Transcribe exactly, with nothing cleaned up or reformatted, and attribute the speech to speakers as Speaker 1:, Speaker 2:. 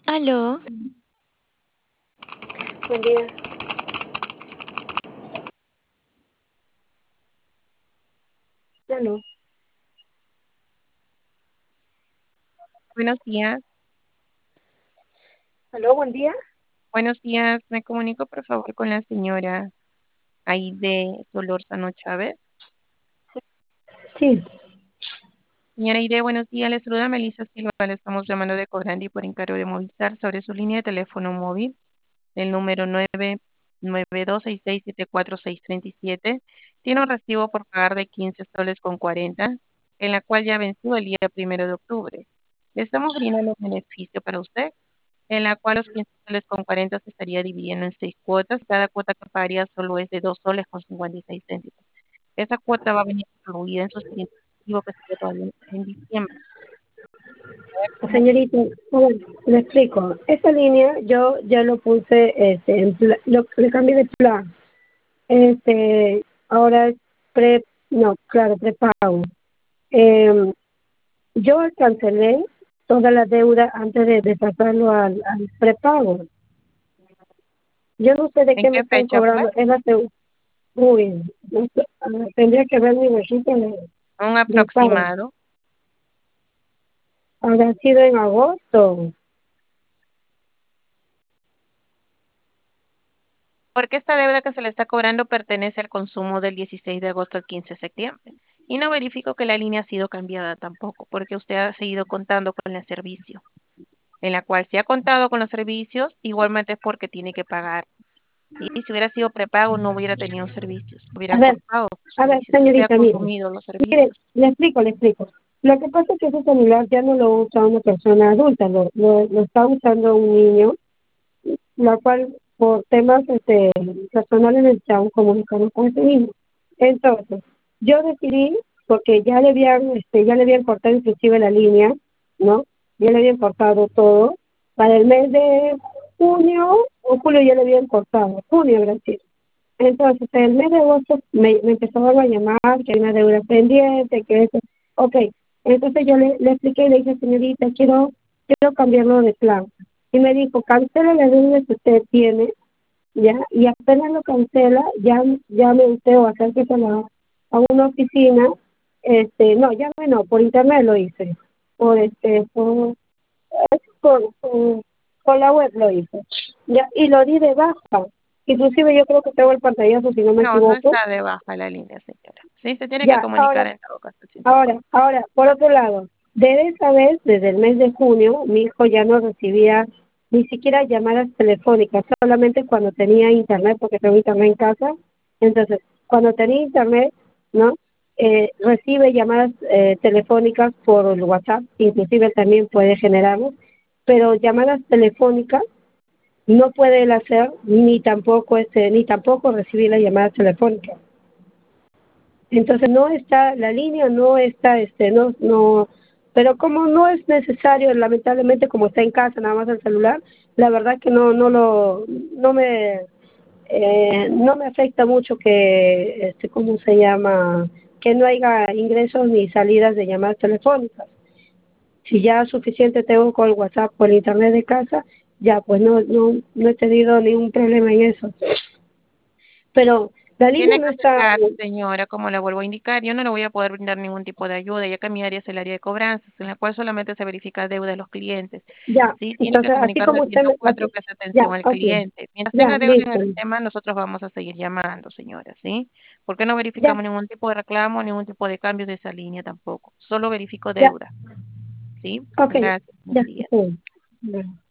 Speaker 1: Aló,
Speaker 2: Buen día. Aló.
Speaker 3: Buenos días,
Speaker 2: Aló, buen día.
Speaker 3: buenos días. Me comunico por favor con la señora Aide Solórzano Chávez.
Speaker 2: Sí.
Speaker 3: Señora Aide, buenos días. Le saluda Melissa Silva. Le estamos llamando de Cobrandi por encargo de Movistar sobre su línea de teléfono móvil, el número nueve nueve dos seis seis siete cuatro seis tres siete. Tiene un recibo por pagar de quince soles con cuarenta, en la cual ya venció el día primero de octubre. Le estamos brindando un beneficio para usted, en la cual los quince soles con cuarenta se estaría dividiendo en seis cuotas. Cada cuota que pagaría solo es de dos soles con cincuenta y seis céntimos. Esa cuota va a venir incluida en su siguiente recibo, que sería todavía en diciembre.
Speaker 2: Señorita, a ver, le explico. Esa línea yo ya lo puse, este, en pla- lo, le cambié de plan. Este, ahora es pre, no, claro, prepago. Eh, yo cancelé toda la deuda antes de, de pasarlo al, al prepago. Yo no sé de
Speaker 3: ¿En
Speaker 2: qué me
Speaker 3: qué
Speaker 2: están
Speaker 3: fecha fue?
Speaker 2: cobrando. Es la deuda. Uy, no sé, ah, tendría que ver mi registro de,
Speaker 3: Un
Speaker 2: de pago.
Speaker 3: aproximado.
Speaker 2: Habrá sido en agosto.
Speaker 3: Porque esta deuda que se le está cobrando pertenece al consumo del dieciséis de agosto al quince de septiembre. Y no verifico que la línea ha sido cambiada tampoco, porque usted ha seguido contando con el servicio, en la cual si ha contado con los servicios, igualmente es porque tiene que pagar. ¿Sí? Si hubiera sido prepago, no hubiera tenido servicios,
Speaker 2: A
Speaker 3: hubiera
Speaker 2: ver,
Speaker 3: cortado sus
Speaker 2: a ver,
Speaker 3: servicios. Usted ha
Speaker 2: señorita, mire,
Speaker 3: consumido los
Speaker 2: mire,
Speaker 3: servicios.
Speaker 2: le explico, le explico. Lo que pasa es que ese celular ya no lo usa una persona adulta, lo, lo, lo está usando un niño, la cual por temas este, personales necesitamos comunicarnos con ese niño. Entonces, yo decidí, porque ya le habían, este, ya le habían cortado inclusive la línea, ¿no? Ya le habían cortado todo. Para el mes de junio o julio ya le habían cortado, junio, gracias. Entonces, en el mes de agosto me, me empezaron a llamar que hay una deuda pendiente, que eso. Ok, entonces yo le, le expliqué y le dije, señorita, quiero, quiero cambiarlo de plan. Y me dijo, cancela la deuda que usted tiene, ¿ya? Y apenas lo cancela, ya llame usted o acérquese a, la, a una oficina. Este, no, llame no, por internet lo hice. Por este, por, por, por, por la web lo hice. Ya, y lo di de baja. Inclusive yo creo que tengo el pantallazo, si no me
Speaker 3: No, no
Speaker 2: equivoco.
Speaker 3: está de baja la línea, señora. Sí, se tiene que
Speaker 2: Ya,
Speaker 3: comunicar
Speaker 2: ahora,
Speaker 3: en todo caso, si no puede.
Speaker 2: ahora, ahora, por otro lado, desde esa vez, desde el mes de junio, mi hijo ya no recibía ni siquiera llamadas telefónicas, solamente cuando tenía internet, porque tengo internet en casa. Entonces, cuando tenía internet, ¿no? Eh, recibe llamadas eh, telefónicas por el WhatsApp, inclusive también puede generarlos, pero llamadas telefónicas no puede él hacer, ni tampoco este, ni tampoco recibir las llamadas telefónicas. Entonces no está, la línea no está, este, no, no, pero como no es necesario, lamentablemente como está en casa nada más el celular, la verdad que no, no lo, no me, eh, no me afecta mucho que, este, ¿cómo se llama? Que no haya ingresos ni salidas de llamadas telefónicas. Si ya suficiente tengo con el WhatsApp, por el internet de casa, ya pues no, no, no he tenido ningún problema en eso. Pero la línea
Speaker 3: Tiene
Speaker 2: no
Speaker 3: que
Speaker 2: está,
Speaker 3: acercarse, señora, como le vuelvo a indicar. Yo no le voy a poder brindar ningún tipo de ayuda, ya que mi área es el área de cobranzas, en la cual solamente se verifica deuda de los clientes.
Speaker 2: ya,
Speaker 3: Sí, tiene que
Speaker 2: entonces así
Speaker 3: comunicarse
Speaker 2: como
Speaker 3: al
Speaker 2: usted
Speaker 3: ciento
Speaker 2: me,
Speaker 3: cuatro,
Speaker 2: así,
Speaker 3: que es
Speaker 2: ya,
Speaker 3: atención al
Speaker 2: ok,
Speaker 3: cliente. Mientras
Speaker 2: ya,
Speaker 3: tenga deuda en el
Speaker 2: listo,
Speaker 3: sistema, nosotros vamos a seguir llamando, señora, ¿sí? Porque no
Speaker 2: ya,
Speaker 3: verificamos ningún tipo de reclamo, ningún tipo de cambio de esa línea tampoco. Solo verifico
Speaker 2: ya,
Speaker 3: deuda, ¿sí?
Speaker 2: ok,
Speaker 3: Gracias,
Speaker 2: ya,
Speaker 3: buenos días.
Speaker 2: está bien. Bueno.